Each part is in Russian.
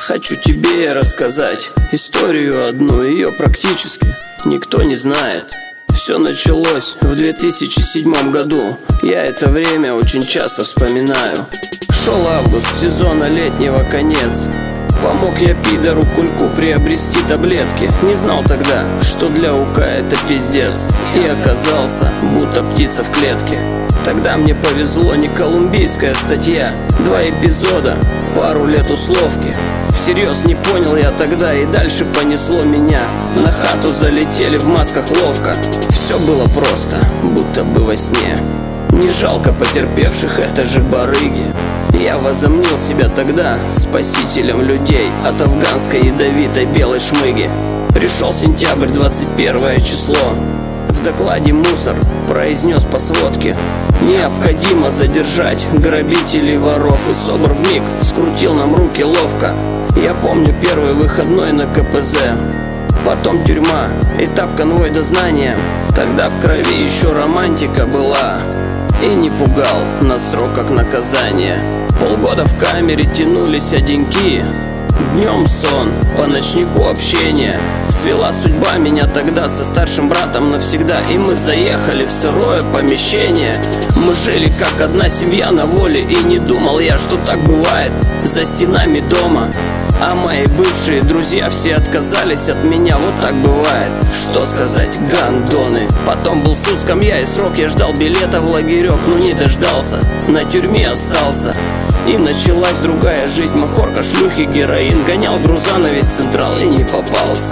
Хочу тебе рассказать историю одну, ее практически никто не знает. Все началось в 2007 году, я это время очень часто вспоминаю. Шел август, сезона летнего конец. Помог я пидору Кульку приобрести таблетки. Не знал тогда, что для УК это пиздец. И оказался, будто птица в клетке. Тогда мне повезло, не колумбийская статья. 2 эпизода, пару лет условки. Всерьез не понял я тогда, и дальше понесло меня. На хату залетели в масках ловко. Все было просто, будто бы во сне. Не жалко потерпевших, это же барыги. Я возомнил себя тогда спасителем людей от афганской ядовитой белой шмыги. Пришел сентябрь, 21 число. В докладе мусор произнес по сводке: необходимо задержать грабителей, воров. И СОБР вмиг скрутил нам руки ловко. Я помню первый выходной на КПЗ, потом тюрьма, этап конвой дознания. Тогда в крови еще романтика была, и не пугал нас срок как наказание. Полгода в камере тянулись одинки. Днем сон, по ночнику общение. Свела судьба меня тогда со старшим братом навсегда, и мы заехали в сырое помещение. Мы жили как одна семья на воле, и не думал я, что так бывает за стенами дома. А мои бывшие друзья все отказались от меня, вот так бывает. Что сказать, гандоны. Потом был суд, скамья и срок. Я ждал билета в лагерек, но не дождался. На тюрьме остался. И началась другая жизнь. Махорка, шлюхи, героин. Гонял груза на весь Централ и не попался.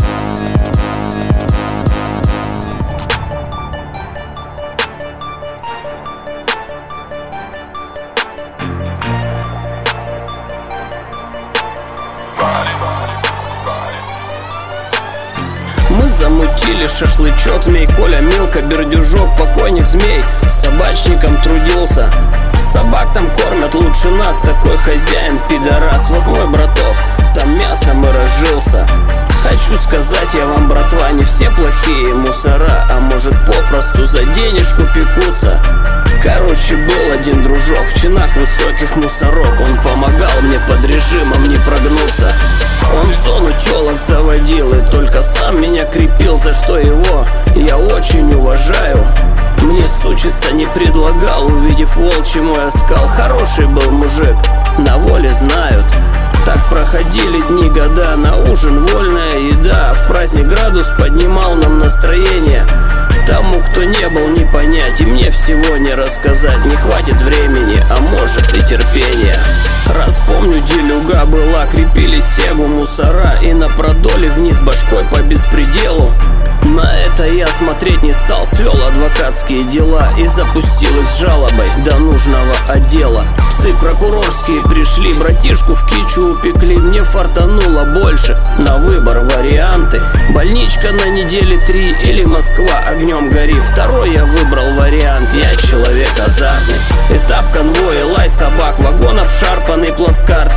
Мы замутили шашлычок, змей Коля, Милка, Бердюжок, покойник змей с собачником трудился. Собак там кормят лучше нас, такой хозяин пидорас. Вот мой браток, там мясом и разжился. Хочу сказать я вам, братва, не все плохие мусора, а может попросту за денежку пекутся. Короче, был один дружок в чинах высоких мусорок. Он помогал мне под режимом не прогнуться. Он в зону телок заводил и только сам меня крепил, за что его я очень уважаю. Мне сучиться не предлагал, увидев волчий мой оскал. Хороший был мужик, на воле знают. Так проходили дни, года, на ужин вольная еда. В праздник градус поднимал нам настроение. Тому, кто не был, не понять, и мне всего не рассказать. Не хватит времени, а может и терпения. Раз помню, делюга была, крепили сегу мусора, и на продоле вниз башкой по беспределу. На это я смотреть не стал, свел адвокатские дела и запустил их с жалобой до нужного отдела. Псы прокурорские пришли, братишку в кичу упекли. Мне фартануло больше, на выбор варианты: больничка на неделе 3 или Москва огнем гори. Второй я выбрал вариант, я человек азартный. Этап конвоя, лай собак, вагон обшарпанный, плацкарт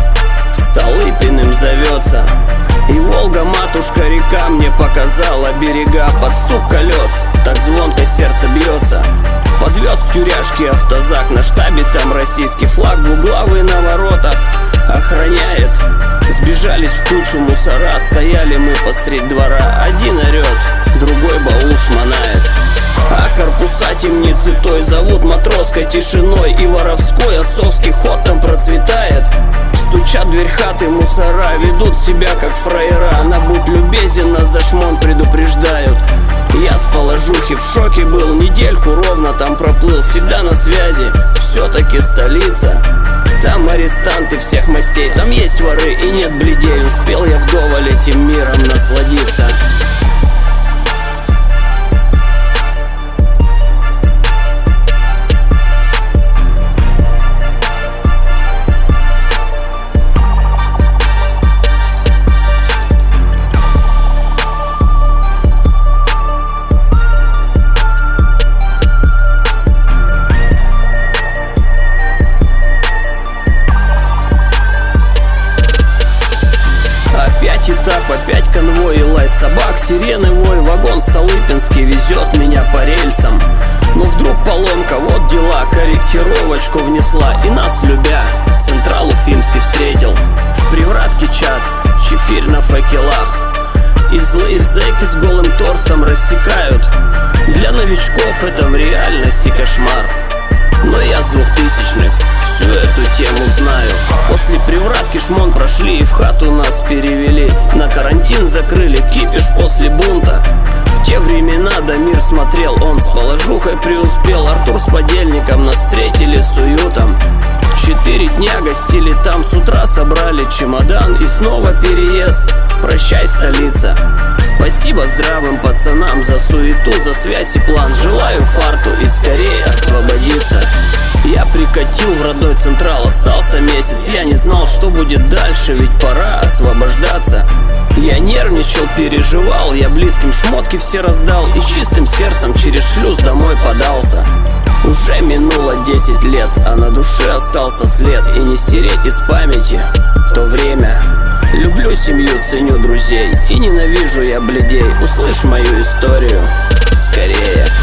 Столыпиным зовется. И Волга, матушка река, мне показала берега. Под стук колес так звонко сердце бьется. Подвез к тюряшке автозак, на штабе там российский флаг. Двуглавый на воротах охраняет. Сбежались в кучу мусора, стояли мы посредь двора. Один орет, другой баул шмонает. А корпуса темницы той зовут матросской тишиной, и воровской отцовский ход там процветает. Стучат в дверь хаты мусора, ведут себя как фраера. На будь любезен, нас за шмон предупреждают. Я с положухи в шоке был, недельку ровно там проплыл. Всегда на связи, все-таки столица. Там арестанты всех мастей, там есть воры и нет бледей. Успел я вдоволь этим миром насладиться. Этап, опять конвой и лай собак, сирены вой, вагон Столыпинский везет меня по рельсам. Но вдруг поломка, вот дела, корректировочку внесла. И нас, любя, Централ Уфимский встретил. В привратке чат, чефирь на факелах, и злые зэки с голым торсом рассекают. Для новичков это в реальности кошмар, но я с 2000-х всю эту тему знаю. После привратки шмон прошли и в хату нас перевели. На карантин закрыли, кипиш после бунта. В те времена Дамир смотрел, он с положухой преуспел. Артур с подельником нас встретили с уютом. 4 дня гостили там, с утра собрали чемодан и снова переезд. Прощай, столица. Спасибо здравым пацанам за суету, за связь и план. Желаю фарту и скорее освободиться. Я прикатил в родной Централ, остался месяц. Я не знал, что будет дальше, ведь пора освобождаться. Я нервничал, переживал, я близким шмотки все раздал и чистым сердцем через шлюз домой подался. Уже минуло 10 лет, а на душе остался след, и не стереть из памяти то время. Люблю семью, ценю друзей, и ненавижу я блядей. Услышь мою историю скорее.